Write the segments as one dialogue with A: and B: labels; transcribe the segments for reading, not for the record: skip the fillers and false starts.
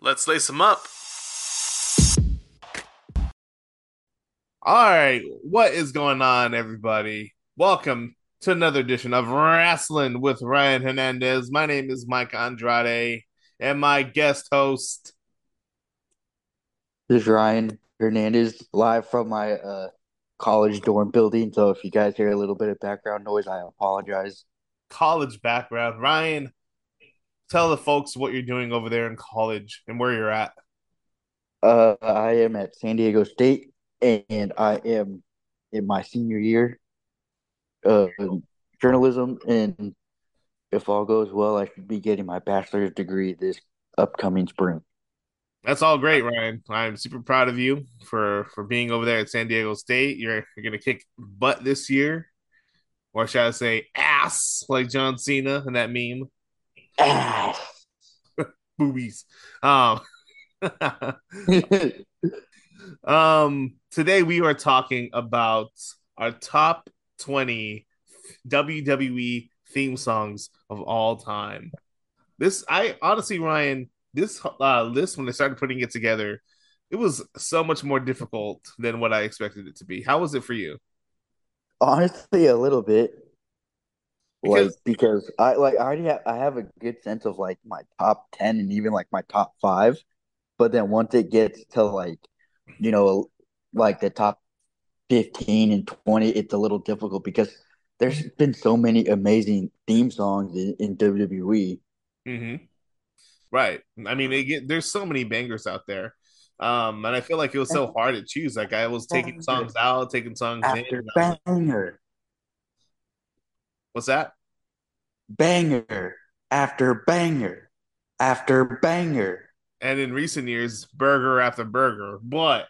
A: Let's lace them up. All right, what is going on, everybody? Welcome to another edition of Wrestling with Ryan Hernandez. My name is Mike Andrade, and my guest host.
B: This is Ryan Hernandez live from my college dorm building. So if you guys hear a little bit of background noise, I apologize.
A: College background. Ryan, tell the folks what you're doing over there in college and where you're at.
B: I am at San Diego State and I am in my senior year of journalism. And if all goes well, I should be getting my bachelor's degree this upcoming spring.
A: That's all great, Ryan. I'm super proud of you for being over there at San Diego State. You're gonna kick butt this year, or should I say ass, like John Cena in that meme.
B: Ah.
A: Boobies. Um, Today we are talking about our top 20 WWE theme songs of all time. This, I honestly, Ryan, this list, when I started putting it together, it was so much more difficult than what I expected it to be. How was it for you?
B: Honestly, a little bit.
A: Because,
B: Because I already I have a good sense of like my top 10 and even like my top five. But then once it gets to you know, like the top 15 and 20, it's a little difficult because there's been so many amazing theme songs in WWE.
A: mhm, right. I mean, there's so many bangers out there. And I feel like it was so hard to choose. Like I was taking
B: Banger
A: songs out, taking songs in.
B: after
A: And I was like,
B: banger,
A: what's that?
B: banger after banger after banger.
A: And in recent years, burger after burger. But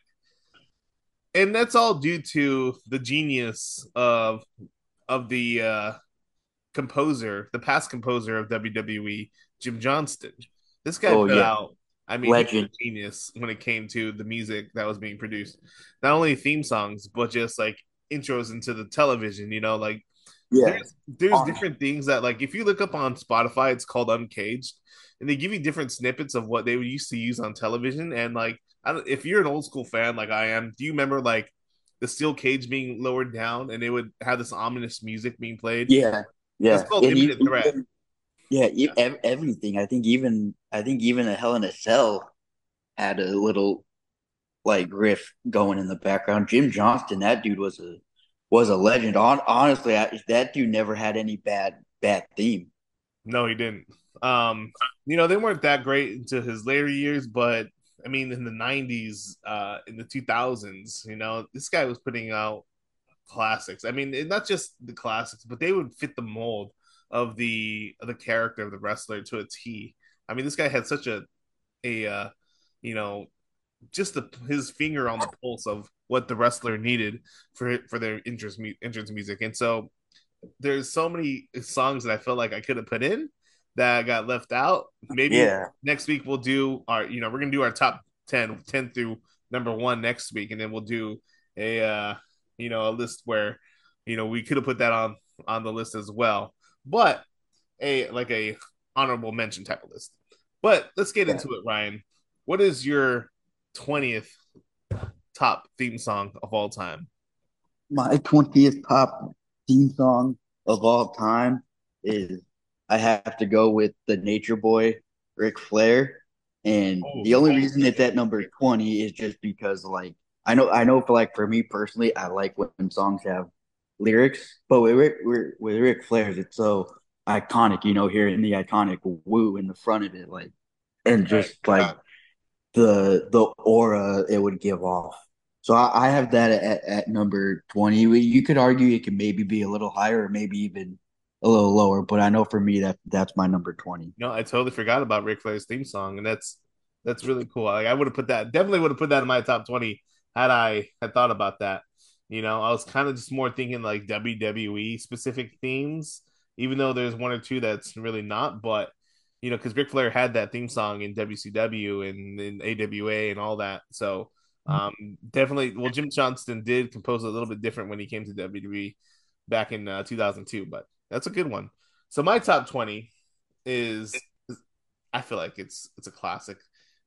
A: and that's all due to the genius of the composer, the past composer of WWE, Jim Johnston. This guy
B: Oh
A: put
B: yeah,
A: out, I mean, he was
B: legend.
A: a genius when it came to the music that was being produced. Not only theme songs, but just like intros into the television, like
B: Yeah,
A: there's
B: on
A: different things that, like, if you look up on Spotify, it's called Uncaged, and they give you different snippets of what they would used to use on television. And like, if you're an old school fan like I am, do you remember like the steel cage being lowered down and they would have this ominous music being played?
B: yeah,
A: That's
B: yeah,
A: called
B: and
A: Imminent Threat.
B: even yeah, everything. I think even a Hell in a Cell had a little like riff going in the background. Jim Johnston, that dude was a legend. Honestly, that dude never had any bad theme.
A: No, he didn't. Um, they weren't that great into his later years, but I mean, in the '90s, in the 2000s, this guy was putting out classics. I mean, not just the classics, but they would fit the mold of the character of the wrestler to a T. I mean, this guy had such a you know just his finger on the pulse of what the wrestler needed for their entrance music, and so there's so many songs that I feel like I could have put in that got left out. Maybe
B: Yeah,
A: next week we'll do we're gonna do our top 10 through number one next week, and then we'll do a list where we could have put that on the list as well, but a honorable mention type of list. But let's get
B: yeah.
A: into it, Ryan. What is your 20th top theme song of all time?
B: My 20th top theme song of all time is I have to go with the Nature Boy, Ric Flair. And the
A: Oh,
B: only reason it's at number 20 is just because like I know for me personally, I like when songs have lyrics, but with Ric Flair's it's so iconic, hearing the iconic woo in the front of it, like and
A: right.
B: just like the aura it would give off. So I have that at number 20. You could argue it could maybe be a little higher or maybe even a little lower, but I know for me that's my number 20.
A: No, I totally forgot about Ric Flair's theme song, and that's really cool. Like, I would have put that, definitely would have put that in my top 20 had I had thought about that. I was kind of just more thinking like WWE specific themes, even though there's one or two that's really not. But because Ric Flair had that theme song in WCW and in AWA and all that, so definitely. Well, Jim Johnston did compose a little bit different when he came to WWE back in 2002, but that's a good one. So my top 20 is I feel like it's a classic.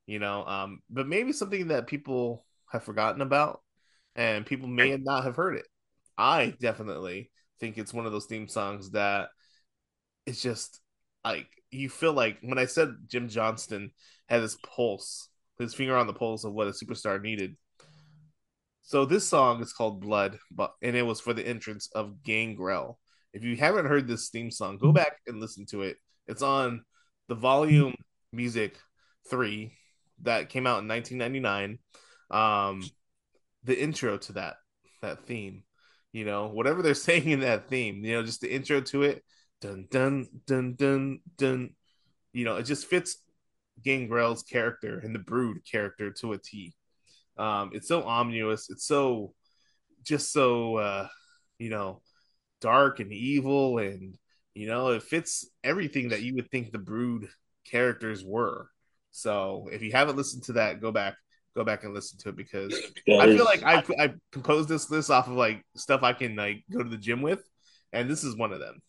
A: but maybe something that people have forgotten about and people may not have heard it. I definitely think it's one of those theme songs that it's just like you feel like when I said Jim Johnston had his pulse, his finger on the pulse of what a superstar needed. So this song is called Blood, but and it was for the entrance of Gangrel. If you haven't heard this theme song, go back and listen to it. It's on the Volume Music 3 that came out in 1999. Um, the intro to that theme, whatever they're saying in that theme, just the intro to it, dun dun dun dun dun, it just fits Gangrel's character and the Brood character to a T. It's so ominous. It's so just so you know dark and evil, and it fits everything that you would think the Brood characters were. So if you haven't listened to that, go back and listen to it because
B: That
A: I feel like
B: is,
A: I composed this list off of like stuff I can like go to the gym with, and this is one of them.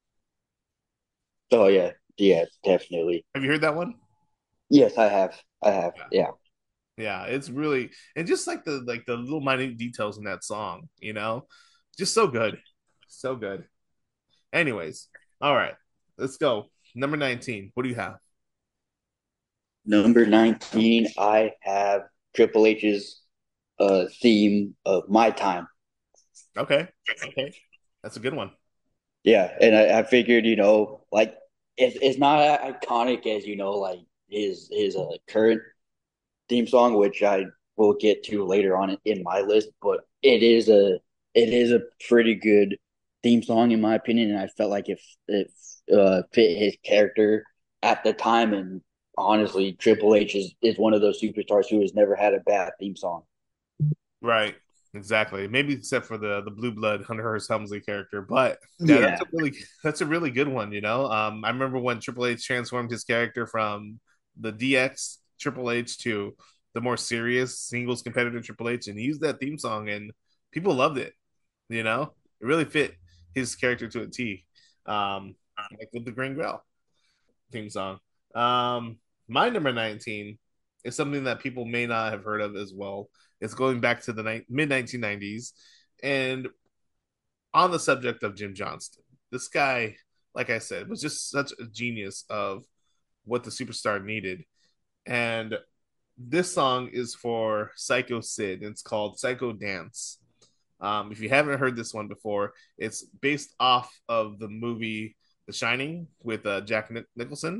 B: oh yeah, yeah, definitely.
A: Have you heard that one?
B: Yes, I have,
A: Yeah.
B: yeah.
A: Yeah, it's really and just like the little minute details in that song, just so good. So good. Anyways, all right, let's go. Number 19. What do you have?
B: Number 19, I have Triple H's theme of My Time.
A: Okay. Okay. That's a good one.
B: Yeah, and I figured, like it's not as iconic as like his current theme song, which I will get to later on in my list, but it is a pretty good theme song in my opinion, and I felt like if fit his character at the time, and honestly, Triple H is one of those superstars who has never had a bad theme song.
A: Right. Exactly. Maybe except for the blue blood Hunter Hearst Helmsley character, but yeah,
B: Yeah,
A: that's a really good one. I remember when Triple H transformed his character from the DX Triple H to the more serious singles competitor Triple H, and he used that theme song, and people loved it. It really fit his character to a T. Like with the Green Grail theme song. My number 19 is something that people may not have heard of as well. It's going back to the mid 1990s. And on the subject of Jim Johnston, this guy, like I said, was just such a genius of what the superstar needed. And this song is for Psycho Sid. It's called Psycho Dance. If you haven't heard this one before, it's based off of the movie The Shining with Jack Nicholson.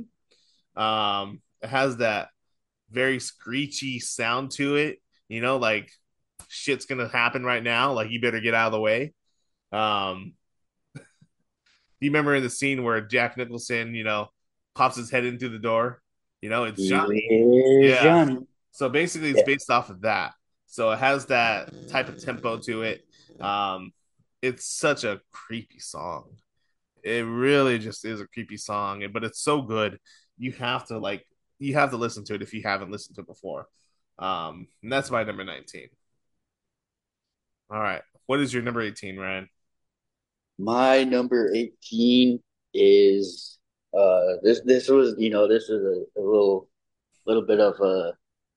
A: It has that very screechy sound to it. Like shit's gonna happen right now. Like you better get out of the way. Um, do you remember in the scene where Jack Nicholson, pops his head in through the door? It's Johnny.
B: here's
A: Yeah.
B: Johnny.
A: So basically, it's
B: Yeah,
A: based off of that. So it has that type of tempo to it. Um, it's such a creepy song. It really just is a creepy song, but it's so good. You have to like you have to listen to it if you haven't listened to it before. And that's my number 19. All right. What is your number 18, Ryan?
B: my number 18 is this was this is a little bit of a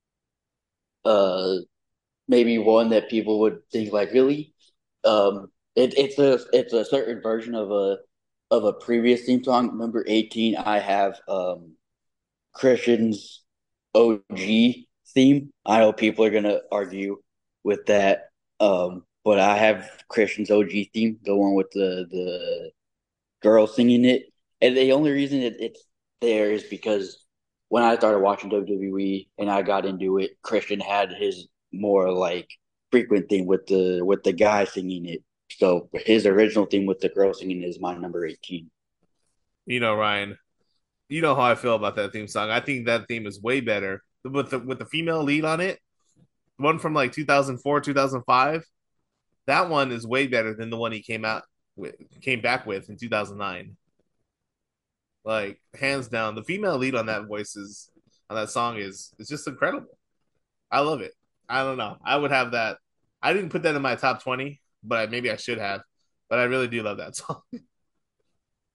B: uh maybe one that people would think like really it's a certain version of a previous theme song. Number 18, I have Christian's OG theme. I know people are gonna argue with that, but I have Christian's OG theme, the one with the girl singing it. And the only reason it's there is because when I started watching WWE and I got into it, Christian had his more like frequent theme with the guy singing it. So his original theme with the girl singing is my number 18.
A: Ryan, you know how I feel about that theme song. I think that theme is way better with the female lead on it. One from like 2004, 2005. That one is way better than the one he came back with in 2009. Like hands down, the female lead on that song is just incredible. I love it. I don't know. I would have that. I didn't put that in my top 20, but maybe I should have. But I really do love that song.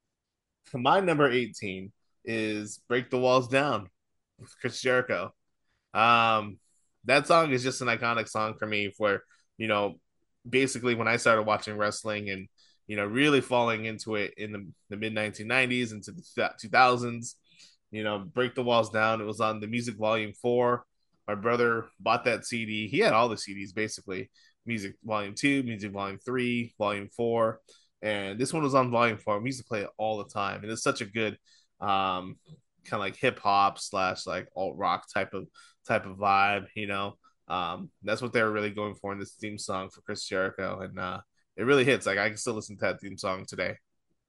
A: My number 18 is "Break the Walls Down" with Chris Jericho. Um, that song is just an iconic song for me. For you know, basically when I started watching wrestling and really falling into it in the mid 1990s into the 2000s. Break the Walls Down. It was on the Music Volume 4. My brother bought that CD. He had all the CDs basically. Music Volume 2, Music Volume 3, Volume 4, and this one was on Volume 4. We used to play it all the time, and it's such a good kind of like hip hop slash like alt rock type of vibe. That's what they were really going for in this theme song for Chris Jericho, and it really hits. Like I can still listen to that theme song today.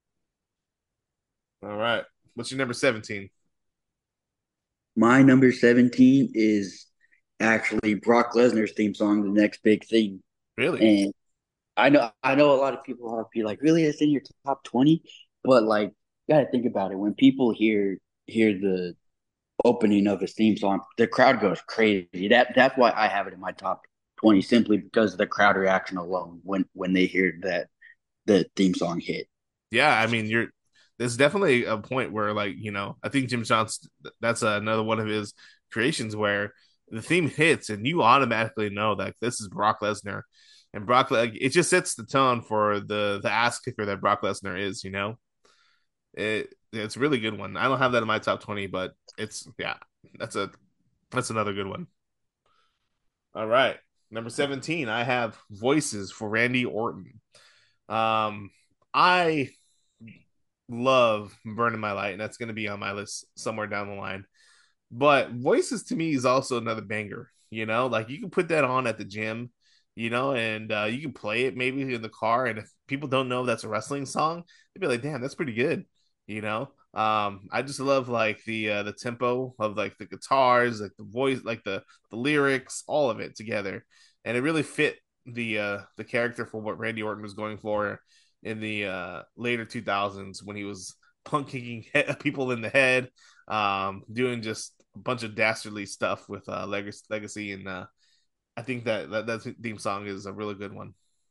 A: All right, what's your number 17?
B: My number 17 is actually Brock Lesnar's theme song, The Next Big Thing.
A: Really?
B: And I know a lot of people will be like, really, it's in your top 20? But like, you gotta think about it. When people hear the opening of his theme song, the crowd goes crazy. That's why I have it in my top 20, simply because of the crowd reaction alone when they hear that the theme song hit.
A: Yeah, I mean, there's definitely a point where like I think Jim Johnson, that's another one of his creations where the theme hits and you automatically know that this is Brock Lesnar, and like it just sets the tone for the ass kicker that Brock Lesnar is. It's a really good one. I don't have that in my top 20, but it's yeah, that's a that's another good one. All right, number 17, I have Voices for Randy Orton. Um, I love Burning My Light, and that's going to be on my list somewhere down the line. But Voices to me is also another banger. Like you can put that on at the gym, and you can play it maybe in the car. And if people don't know that's a wrestling song, they'd be like, "Damn, that's pretty good." I just love like the tempo of like the guitars, like the voice, like the lyrics, all of it together, and it really fit the character for what Randy Orton was going for in the later 2000s when he was punk kicking people in the head, doing just a bunch of dastardly stuff with Legacy, and I think that theme song is a really good one.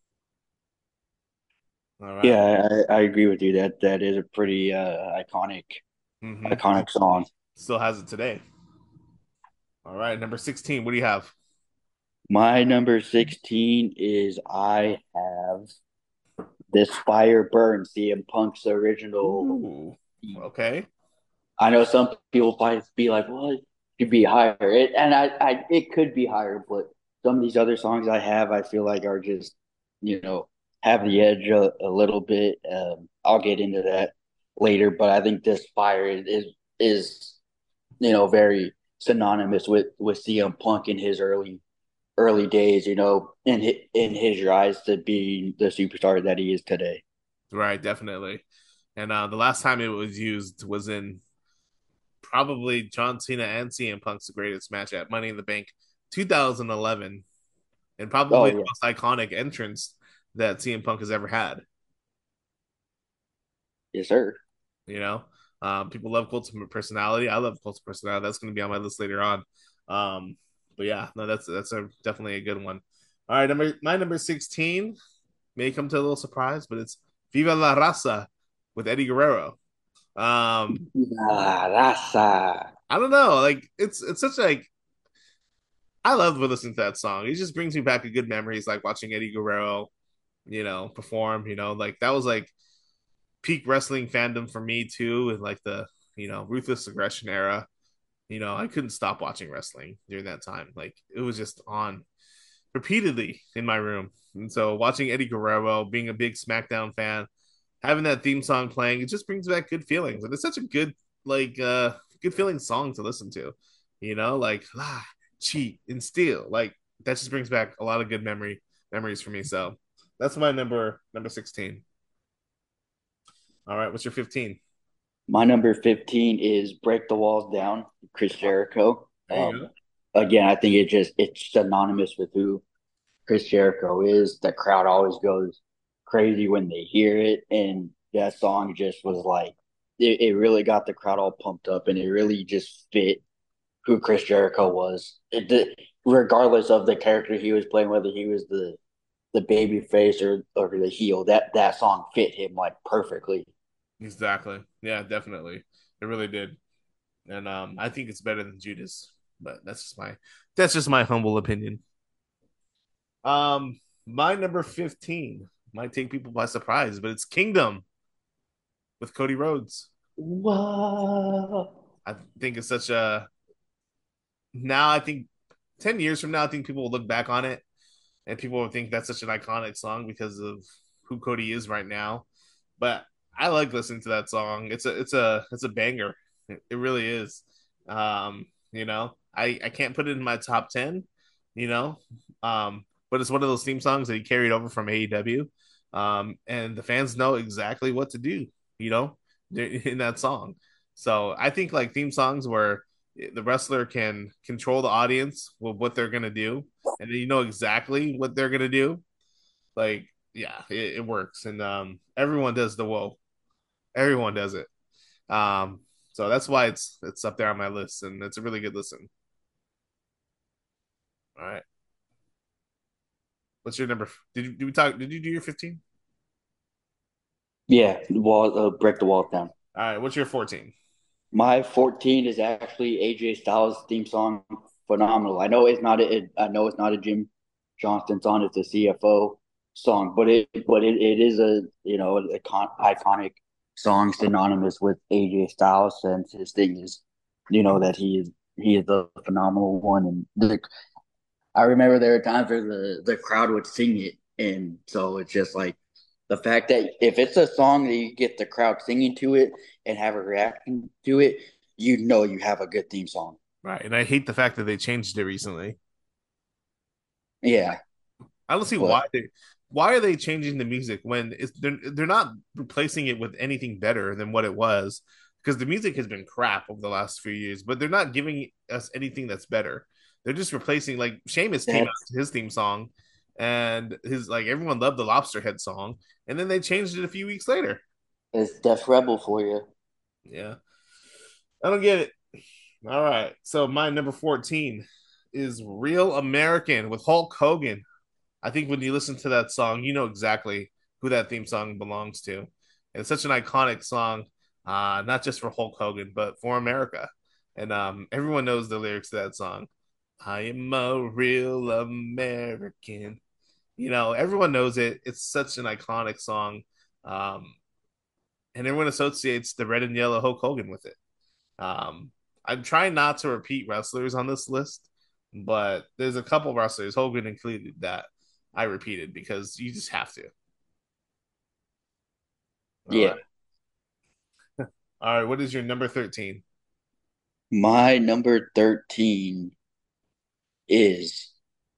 A: All right.
B: Yeah, I agree with you. That is a pretty
A: Mm-hmm.
B: iconic song.
A: Still has it today. All right, number 16. What do you have?
B: My number 16 is I have This Fire Burns, CM Punk's original
A: Ooh,
B: theme.
A: okay.
B: I know some people might be like, well, it could be higher. It could be higher, but some of these other songs I have, I feel like are just, have the edge a little bit. I'll get into that later, but I think This Fire is very synonymous with CM Punk in his early days, in his rise to be the superstar that he is today.
A: Right, definitely. And the last time it was used was in probably John Cena and CM Punk's greatest match at Money in the Bank 2011, and probably
B: Oh
A: the
B: yeah,
A: most iconic entrance that CM Punk has ever had.
B: yes sir.
A: You know, people love Colt's personality. I love Colt's personality. That's going to be on my list later on. But yeah, no, that's definitely a good one. All right, my number 16 may come to a little surprise, but it's Viva la Raza with Eddie Guerrero. Um,
B: Ah, raza.
A: I don't know, like it's such like I love listening to that song. It just brings me back a good memories, like watching Eddie Guerrero, perform. Like that was like peak wrestling fandom for me too, and like the ruthless aggression era. I couldn't stop watching wrestling during that time. Like it was just on repeatedly in my room. And so watching Eddie Guerrero, being a big SmackDown fan, having that theme song playing, it just brings back good feelings. And it's such a good good feeling song to listen to. Like cheat and steal. Like that just brings back a lot of good memories for me. So that's my number 16. All right, what's your 15?
B: My number 15 is Break the Walls Down, Chris Jericho.
A: There you go.
B: Again, I think it's synonymous with who Chris Jericho is. The crowd always goes crazy when they hear it, and that song just was like it really got the crowd all pumped up, and it really just fit who Chris Jericho was. Regardless of the character he was playing, whether he was the baby face or the heel, that song fit him like perfectly.
A: Exactly. Yeah, definitely. It really did. And I think it's better than Judas. but that's just my humble opinion. My number 15 might take people by surprise, but it's Kingdom with Cody Rhodes.
B: Wow.
A: I think it's such a now I think 10 years from now, I think people will look back on it and people will think that's such an iconic song because of who Cody is right now. But I like listening to that song. It's a banger. It really is. I can't put it in my top 10, you know. But it's one of those theme songs that he carried over from AEW. And the fans know exactly what to do, you know, in that song. So I think like theme songs where the wrestler can control the audience with what they're gonna do, and then you know exactly what they're gonna do. Like, yeah, it works, and everyone does the whoa, everyone does it. Um, so that's why it's up there on my list, and it's a really good listen. All right, what's your number? Did you do your 15?
B: Yeah, wall break the walls down.
A: All right, what's your 14?
B: My 14 is actually AJ Styles theme song. Phenomenal. I know it's not a Jim Johnston song. It's a CFO song, but it is a iconic song synonymous with AJ Styles, since his thing is that he is a phenomenal one. And I remember there were times where the crowd would sing it, and so it's just like the fact that if it's a song that you get the crowd singing to it and have a reaction to it, you have a good theme song.
A: Right, and I hate the fact that they changed it recently.
B: Yeah,
A: I don't see
B: but
A: why are they changing the music when they're not replacing it with anything better than what it was, because the music has been crap over the last few years, but they're not giving us anything that's better. They're just replacing, like Sheamus came out
B: that's
A: with his theme song and his like everyone loved the Lobster Head song, and then they changed it a few weeks later.
B: it's Def Rebel for you.
A: Yeah. I don't get it. All right. So my number 14 is Real American with Hulk Hogan. I think when you listen to that song, you know exactly who that theme song belongs to. And it's such an iconic song, not just for Hulk Hogan, but for America. And everyone knows the lyrics to that song. I am a real American. You know, everyone knows it. It's such an iconic song. Um, and everyone associates the red and yellow Hulk Hogan with it. Um, I'm trying not to repeat wrestlers on this list, but there's a couple wrestlers, Hogan included, that I repeated because you just have to. All
B: Yeah,
A: right. All right. What is your number 13?
B: my number 13 is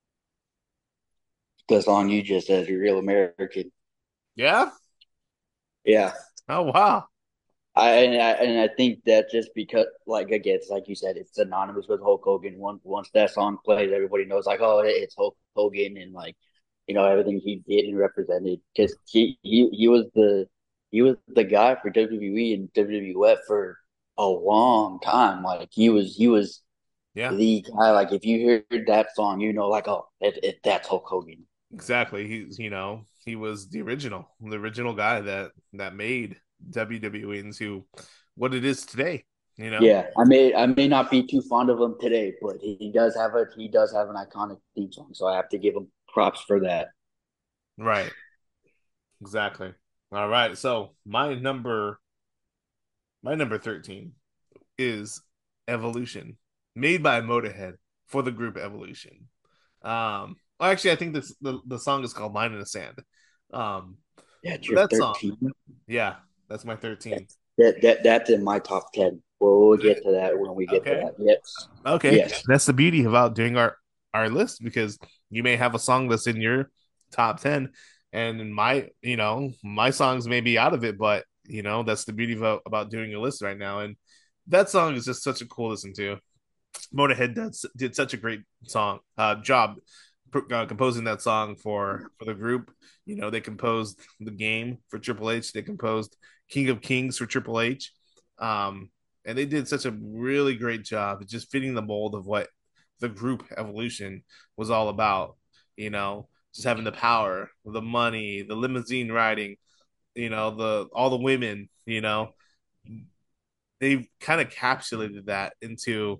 B: the song you just said, "Real American."
A: Yeah.
B: Yeah,
A: Oh, wow.
B: I think that just because, like, again, it's like you said, it's synonymous with Hulk Hogan. Once that song plays, everybody knows, like, oh, it's Hulk Hogan, and like, everything he did and represented, because he was the guy for WWE and WWF for a long time. Like, he was
A: Yeah,
B: the guy. Like, if you heard that song, like, oh, that's Hulk Hogan.
A: exactly. He was the original guy that made WWE into what it is today, you know?
B: Yeah, I may not be too fond of him today, but he does have an iconic theme song, so I have to give him props for that.
A: Right. Exactly. All right. So my number 13 is Evolution, made by Motorhead for the group Evolution. Well, actually, I think the song is called "Line in the Sand." Um,
B: That's
A: but
B: your
A: that song,
B: 13.
A: yeah, that's my 13.
B: That's in my top 10. We'll get to that when we get to
A: Okay,
B: that. Yes,
A: okay,
B: yes,
A: that's the beauty about doing our list because you may have a song that's in your top 10, and in my songs may be out of it, but that's the beauty about doing a list right now, and that song is just such a cool listen to. Motorhead did such a great job composing that song for the group. They composed the game for Triple H. They composed King of Kings for Triple H, um, and they did such a really great job at just fitting the mold of what the group Evolution was all about. Just having the power, the money, the limousine riding. The all the women. They kind of capsulated that into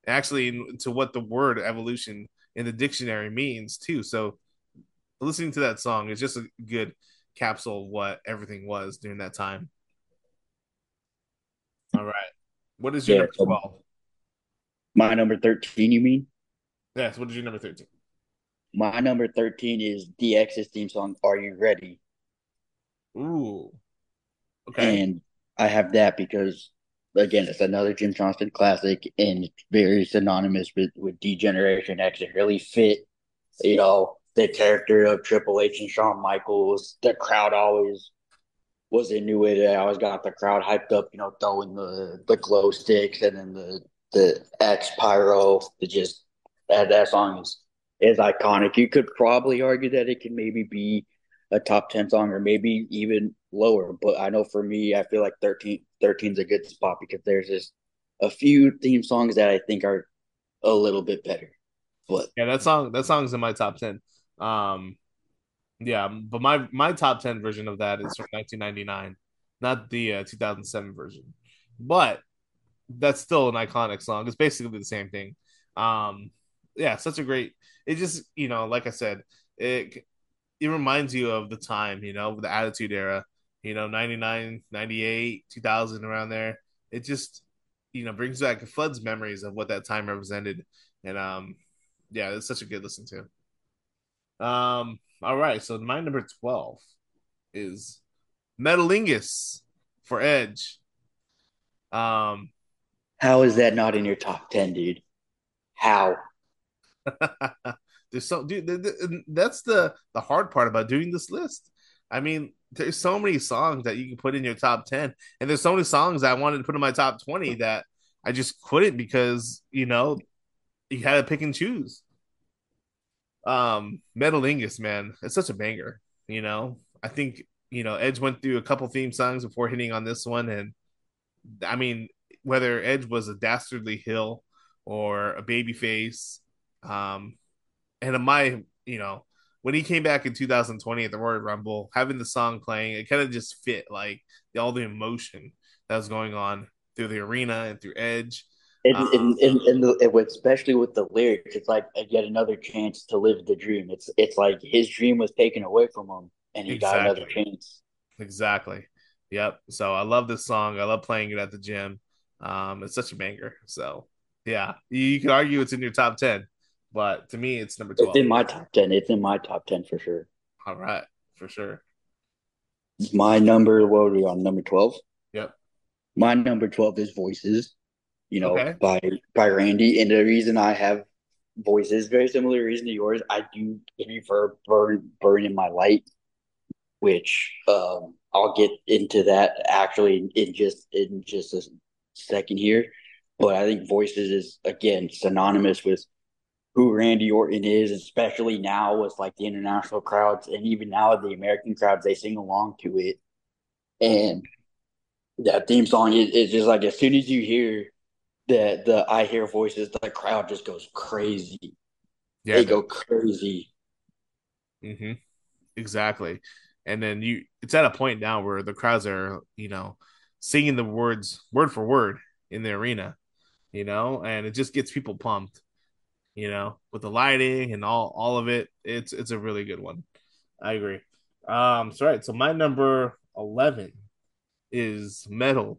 A: actually to what the word evolution in the dictionary means too. So listening to that song is just a good capsule of what everything was during that time. All right. What is your
B: Yeah.
A: number
B: So
A: 12?
B: my number 13, you mean?
A: Yes, what is your number 13?
B: My number 13 is DX's theme song, Are You Ready?
A: Ooh, okay.
B: And I have that because, again, it's another Jim Johnston classic and it's very synonymous with Degeneration X. It really fit, the character of Triple H and Shawn Michaels. The crowd always was into it. I always got the crowd hyped up, throwing the glow sticks and then the X pyro. To just that song is iconic. You could probably argue that it can maybe be a top 10 song or maybe even lower. But I know for me, I feel like 13 is a good spot because there's just a few theme songs that I think are a little bit better. But
A: Yeah, that song's in my top 10. Um yeah, but my top 10 version of that is from 1999, not the 2007 version. But that's still an iconic song. It's basically the same thing. Um yeah, such a great it just, like I said, it reminds you of the time, the Attitude Era, 99, 98, 2000 around there. It just, brings back floods memories of what that time represented. And yeah, it's such a good listen to. All right, so my number 12 is Metalingus for Edge. Um
B: how is that not in your top 10, dude? How?
A: there's so dude that's the hard part about doing this list. I mean, there's so many songs that you can put in your top 10, and there's so many songs I wanted to put in my top 20 that I just couldn't because you had to pick and choose. Metalingus, man, it's such a banger. I think Edge went through a couple theme songs before hitting on this one, and I mean, whether Edge was a dastardly Hill or a babyface, um, and in my, when he came back in 2020 at the Royal Rumble, having the song playing, it kind of just fit like all the emotion that was going on through the arena and through Edge.
B: Especially with the lyrics, it's like yet another chance to live the dream. It's like his dream was taken away from him, and he got another
A: Exactly.
B: chance.
A: Exactly. Yep. So I love this song. I love playing it at the gym. It's such a banger. So yeah, you could argue it's in your top 10, but to me, it's number
B: It's
A: 12.
B: in my top 10. It's in my top 10 for sure.
A: All right, for sure.
B: My number, what are we on? Number 12.
A: Yep.
B: My number 12 is Voices,
A: Okay.
B: by Randy. And the reason I have Voices, very similar reason to yours, I do prefer Burn in My Light, which I'll get into that actually in just a second here. But I think Voices is again synonymous with who Randy Orton is, especially now with like the international crowds and even now the American crowds, they sing along to it. And that theme song is just like as soon as you hear the I hear voices, the crowd just goes crazy.
A: Yeah.
B: They go crazy.
A: Mm-hmm. Exactly. And then it's at a point now where the crowds are, singing the words word for word in the arena, and it just gets people pumped, with the lighting and all of it. It's a really good one. I agree. So right, so my number 11 is medal,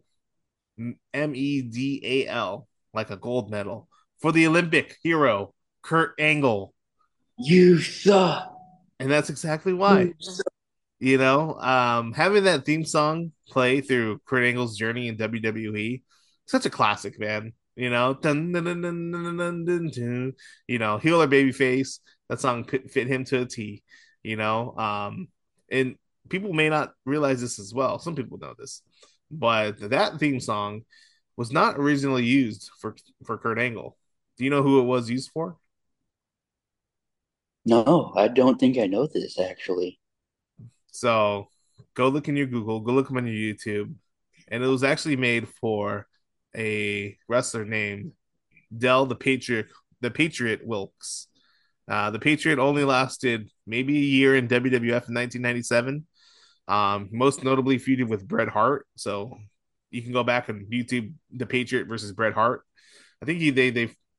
A: Medal, like a gold medal for the Olympic hero Kurt Angle,
B: You suck.
A: and that's exactly why.
B: You suck.
A: Having that theme song play through Kurt Angle's journey in WWE, such a classic, man. Dun, dun, dun, dun, dun, dun, dun, dun. Heel or babyface, that song fit him to a T. And people may not realize this as well. Some people know this, but that theme song was not originally used for Kurt Angle. Do you know who it was used for?
B: No, I don't think I know this actually.
A: So go look in your Google, go look them on your YouTube, and it was actually made for a wrestler named Dell the Patriot Wilkes. The Patriot only lasted maybe a year in WWF in 1997. Most notably feuded with Bret Hart. So you can go back and YouTube the Patriot versus Bret Hart. I think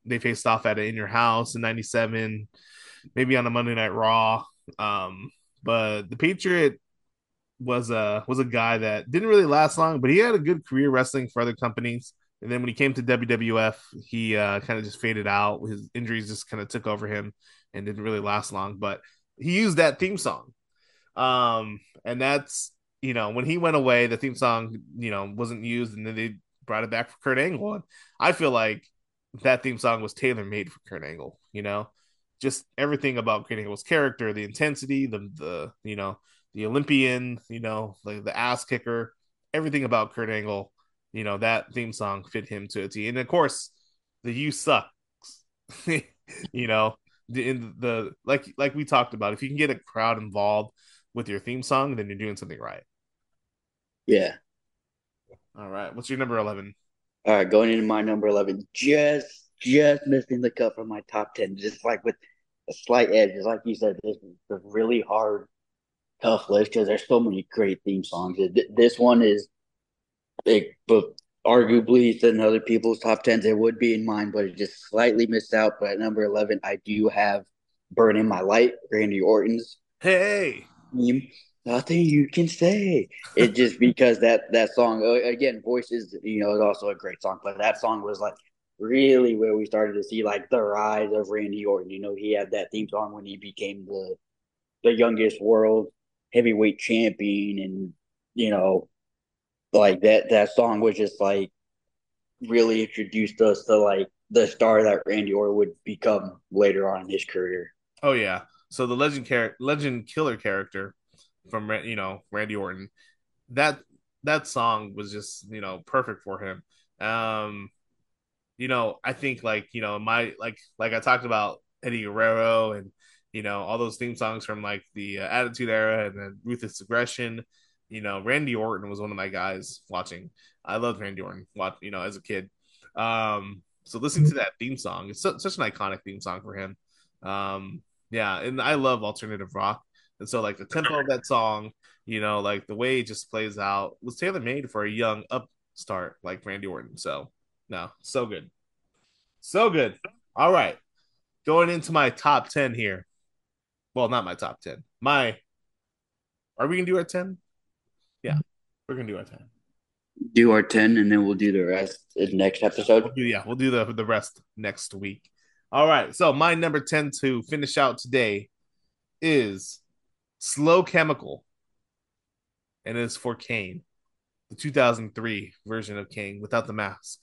A: they faced off at In Your House in '97, maybe on a Monday Night Raw. Um, but the Patriot was a guy that didn't really last long, but he had a good career wrestling for other companies. And then when he came to WWF, he kind of just faded out. His injuries just kind of took over him and didn't really last long. But he used that theme song, and that's when he went away, the theme song wasn't used, and then they brought it back for Kurt Angle. And I feel like that theme song was tailor made for Kurt Angle. Just everything about Kurt Angle's character, the intensity, the Olympian, like the ass kicker, everything about Kurt Angle, that theme song fit him to a T. And of course, the "You Suck," you know, in the like we talked about, if you can get a crowd involved with your theme song, then you're doing something right.
B: Yeah.
A: All right, what's your number 11?
B: All right, going into my number 11, just missing the cut from my top 10, just like with a slight edge. Just like you said, this is a really hard, tough list because there's so many great theme songs. This one is big, but arguably it's in other people's top 10s. It would be in mine, but it just slightly missed out. But at number 11, I do have Burning My Light, Randy Orton's
A: Hey,
B: theme. Nothing you can say. It just because that song again, Voices, is also a great song, but that song was like really where we started to see like the rise of Randy Orton. He had that theme song when he became the youngest world heavyweight champion, and like that song was just like really introduced us to like the star that Randy Orton would become later on in his career.
A: oh yeah. So the legend killer character from Randy Orton, that that song was just perfect for him. Um, I think like my like I talked about Eddie Guerrero and all those theme songs from like the Attitude Era and then Ruthless Aggression. Randy Orton was one of my guys watching. I loved Randy Orton, as a kid. So listening to that theme song, it's such an iconic theme song for him. Yeah, and I love alternative rock, and so like the tempo of that song, like the way it just plays out, was tailor made for a young upstart like Randy Orton. So no, so good. So good. All right. Going into my top 10 here. Well, not my top 10. Are we going to do our 10? Yeah, we're going to do our 10.
B: Do our 10, and then we'll do the rest in the next episode.
A: We'll do the rest next week. All right. So my number 10 to finish out today is Slow Chemical, and it's for Kane, the 2003 version of Kane without the mask.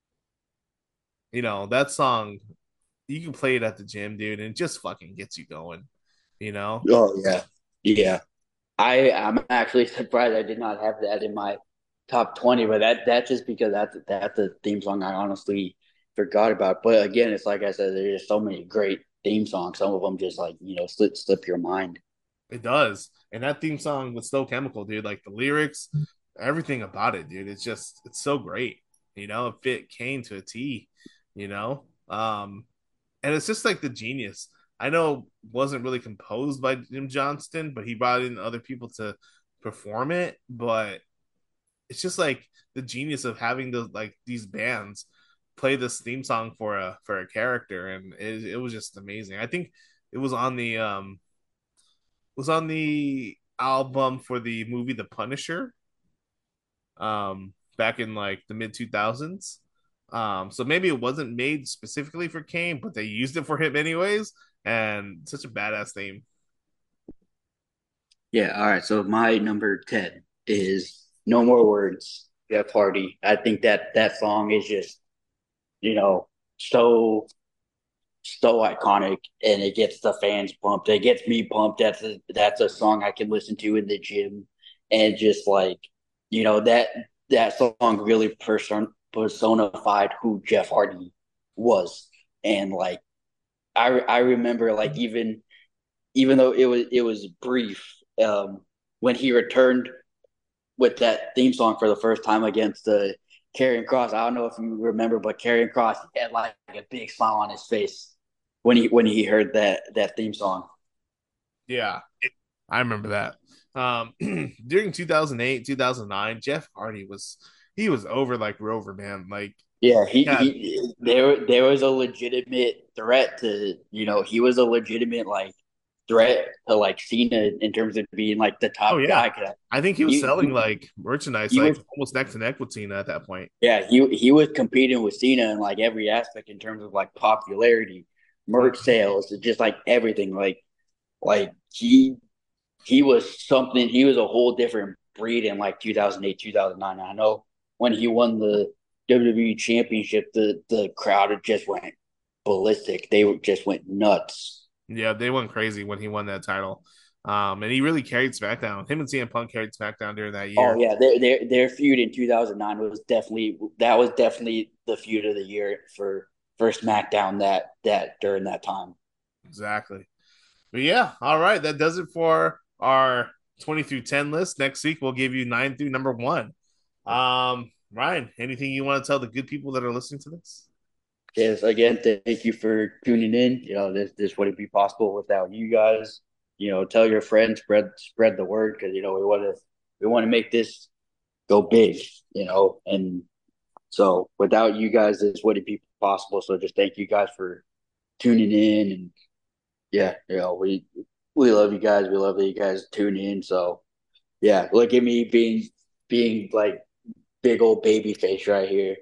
A: That song, you can play it at the gym, dude, and it just fucking gets you going, you know?
B: Oh yeah, yeah. I'm actually surprised I did not have that in my top 20, but that's just because that's a theme song I honestly forgot about. But again, it's like I said, there's just so many great theme songs. Some of them just like slip your mind.
A: It does. And that theme song with Slow Chemical, dude, like the lyrics, everything about it, dude, it's so great. It fit Kane to a T, you know? And it's just like the genius. I know it wasn't really composed by Jim Johnston, but he brought in other people to perform it. But it's just like the genius of having these bands play this theme song for a character, and it was just amazing. I think it was on the album for the movie The Punisher, back in like the mid 2000s. So maybe it wasn't made specifically for Kane, but they used it for him anyways, and such a badass theme.
B: Yeah. All right. So my number 10 is No More Words, Jeff Hardy. I think that song is just you know so so iconic, and it gets the fans pumped. It gets me pumped. That's a song I can listen to in the gym, and just like that song really personified who Jeff Hardy was, and like I remember like even though it was brief, when he returned with that theme song for the first time against the Karrion Kross. I don't know if you remember, but Karrion Kross had like a big smile on his face when he heard that theme song.
A: Yeah, I remember that. During 2008, 2009, Jeff Hardy was over like Rover, man. Like
B: Yeah,
A: Yeah.
B: there was a legitimate threat to, he was a legitimate like threat to like Cena in terms of being like the
A: Oh
B: top
A: yeah.
B: guy. 'Cause
A: I think he was
B: he,
A: selling
B: he
A: like merchandise
B: he
A: like
B: was
A: almost neck to neck with Cena at that point.
B: yeah, he was competing with Cena in like every aspect in terms of like popularity, merch
A: Mhm.
B: sales, just like everything. Like he was something. He was a whole different breed in like 2008, 2009. I know when he won the WWE Championship, the crowd just went ballistic. Just went nuts.
A: Yeah, they went crazy when he won that title. And he really carried SmackDown. Him and CM Punk carried SmackDown during that
B: Oh
A: year.
B: yeah, their feud in 2009 was definitely the feud of the year for SmackDown that during that time.
A: Exactly. But yeah, all right. That does it for our 20 through 10 list. Next week, we'll give you 9 through number one. Ryan, anything you want to tell the good people that are listening to this?
B: Yes, again, thank you for tuning in. This wouldn't be possible without you guys. Tell your friends, spread the word because we want to make this go big. And so without you guys, this wouldn't be possible. So just thank you guys for tuning in, and yeah, we love you guys. We love that you guys tune in. So yeah, look at me being like big old baby face right here.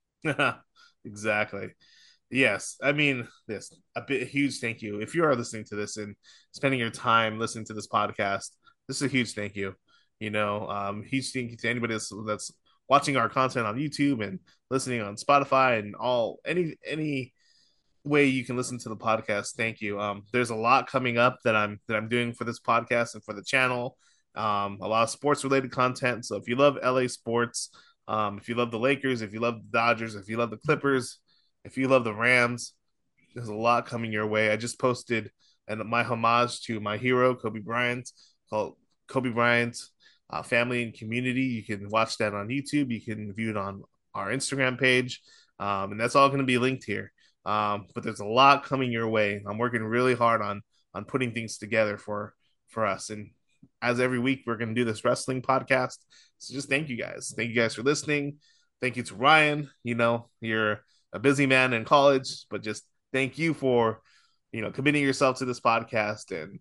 A: Exactly. Yes, I mean this a huge thank you. If you are listening to this and spending your time listening to this podcast, this is a huge thank you. Huge thank you to anybody that's watching our content on YouTube and listening on Spotify and all any way you can listen to the podcast. Thank you. There's a lot coming up that I'm doing for this podcast and for the channel. A lot of sports related content. So if you love LA sports, if you love the Lakers, if you love the Dodgers, if you love the Clippers, if you love the Rams, there's a lot coming your way. I just posted my homage to my hero Kobe Bryant called Kobe Bryant Family and Community. You can watch that on YouTube. You can view it on our Instagram page, and that's all going to be linked here. But there's a lot coming your way. I'm working really hard on putting things together for us. And as every week, we're going to do this wrestling podcast. So just thank you guys. Thank you guys for listening. Thank you to Ryan. You're a busy man in college, but just thank you for committing yourself to this podcast and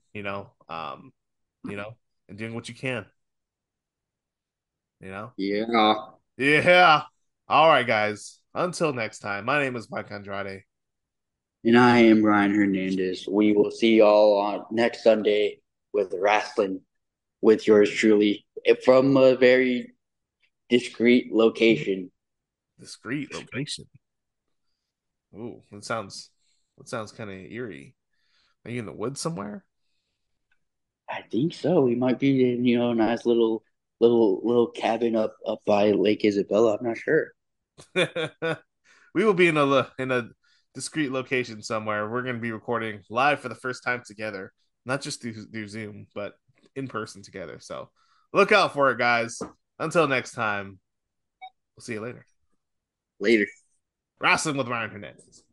A: you know and doing what you can. You know,
B: Yeah.
A: yeah. All right, guys. Until next time. My name is Mike Andrade.
B: And I am Ryan Hernandez. We will see y'all on next Sunday with wrestling with yours truly from a very discreet location.
A: Discreet location. Ooh, that sounds kind of eerie. Are you in the woods somewhere?
B: I think so. We might be in, a nice little cabin up by Lake Isabella. I'm not sure.
A: We will be in a discreet location somewhere. We're going to be recording live for the first time together, not just through Zoom, but in person together. So look out for it, guys. Until next time, we'll see you later.
B: Later.
A: Wrestling with Ryan Hernandez.